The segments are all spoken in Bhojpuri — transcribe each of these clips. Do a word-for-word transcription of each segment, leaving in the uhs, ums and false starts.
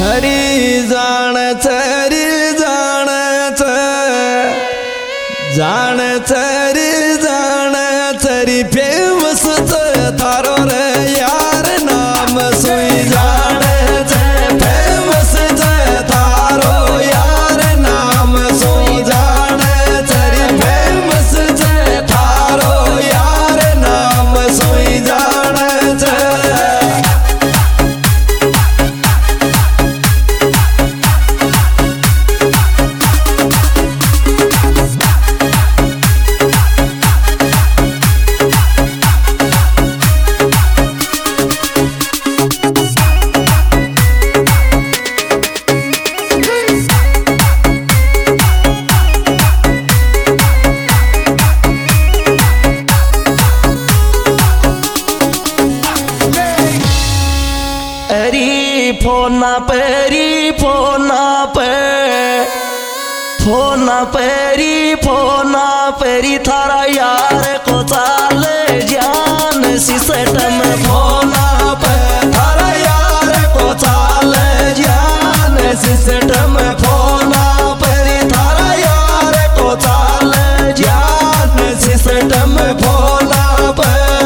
हरी जाणच रे जाणच जाणच रे जाणच रे फेमस थारो रे यार नाम सुई जाणच फेमस थारो यार नाम सुई जाणच रे फेमस थारो यार नाम सुई जाणच फोना परी फोना पे फोना परी फोना परी थारा यार को चाल जान सिस्टम फोना पे थारा यार को चाल जान सिस्टम फोना परी थारा यार को चाल जान सिस्टम फोना पे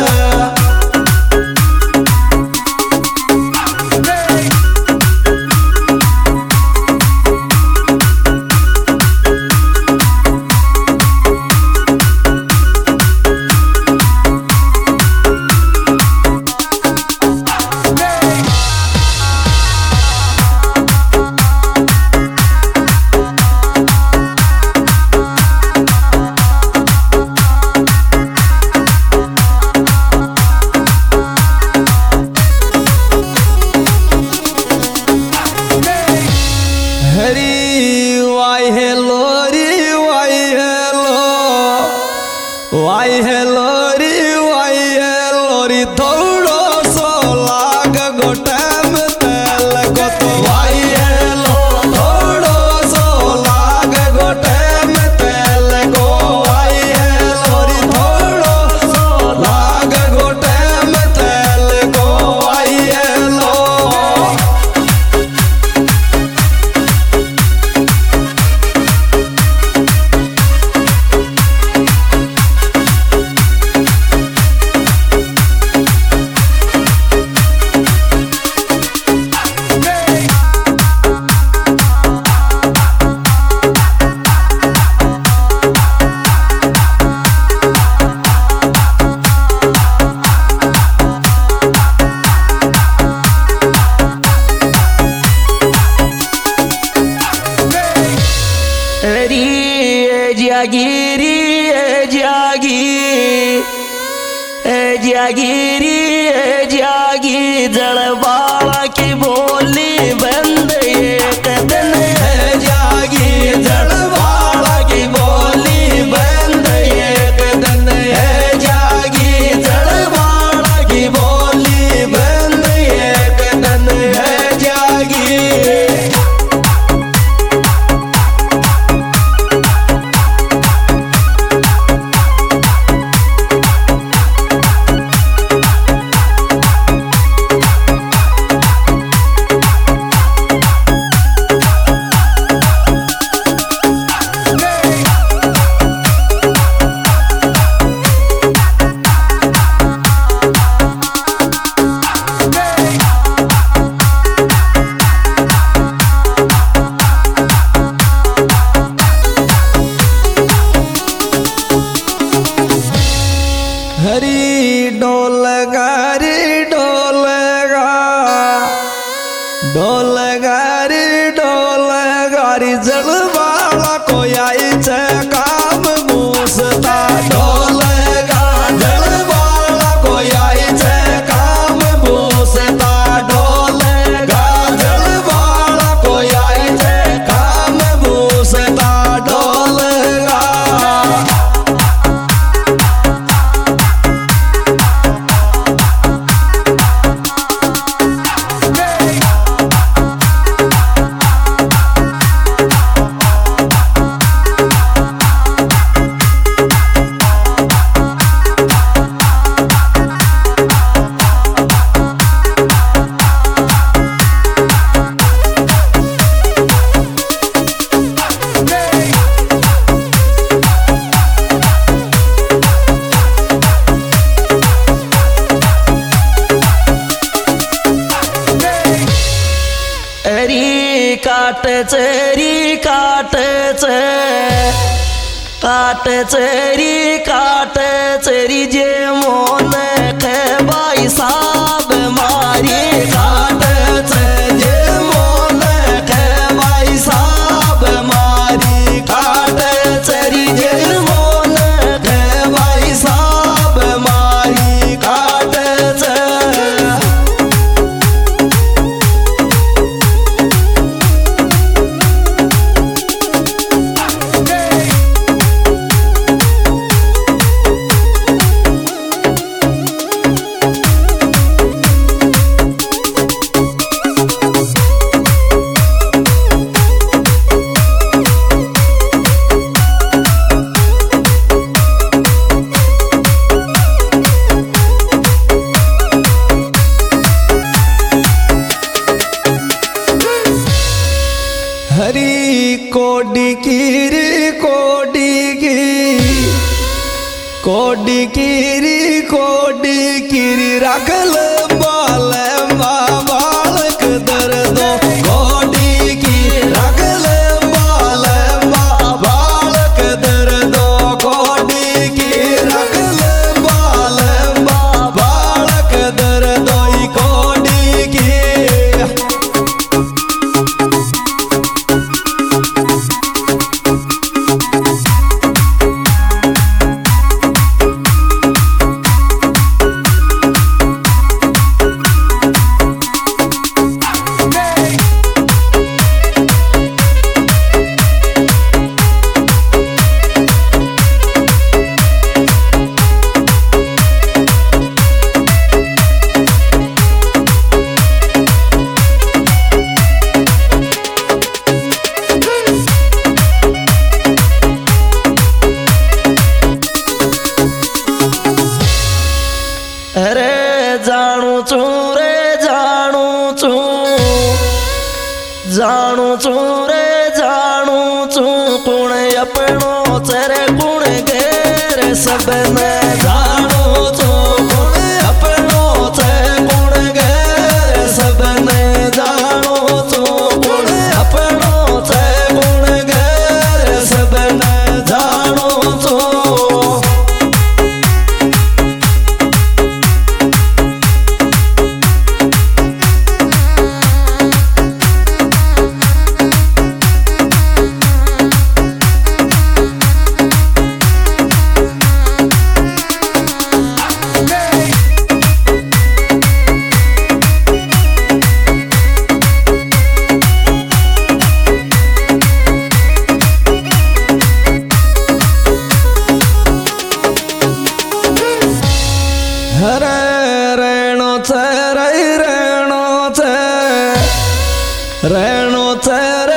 वाई हेलो री वाई हेलो री थोड़ो सो लाग गोटम तेल को तो वाई हेलो थोड़ो सो लाग गोटम तेल को वाई हेलो री थोड़ो सो लाग गोटम तेल को वाई हेलो जागिरी जागी जागिरी जागी जलवाला की बोली बंद एक दिन जागी जलवाला की बोली बंद एक दिन जागी जलवाला की बोली बंद एक दिन जागी हरी डोलगा रे डोलगा डोलगा रे डोलगा रे जलवाला को आईच काम मूसता डोलगा जलवाला को आईच काम मूसता डोलगा जलवाला को आईच काम मूसता डोलगा री काट चरी काट काट चरी काट चरी जे मोन के बाई साब मारी काट जे मोन के बाई साब मारी काट चरी जे मोन के बाई साब मारी काट हरी कोडी कीरी कोडी की कोडी कीरी कोडी कीरी रखल बाल बालक दर्द कोडी की रखल बाल बालक दर्द कोडी की रखल बाल बालक दर्द कोडी की अरे जानू चू रे जानू चू जानू चू रे जानू चू कुण अपनो चरे कुण घेर सब में जानू चू कुण अपनो चे कुण घेर सब में जानू चू कुण अपनो चे कुण घेर सब में जानू चू हरे रेणो चे रे रेणो चे रेणो चे रे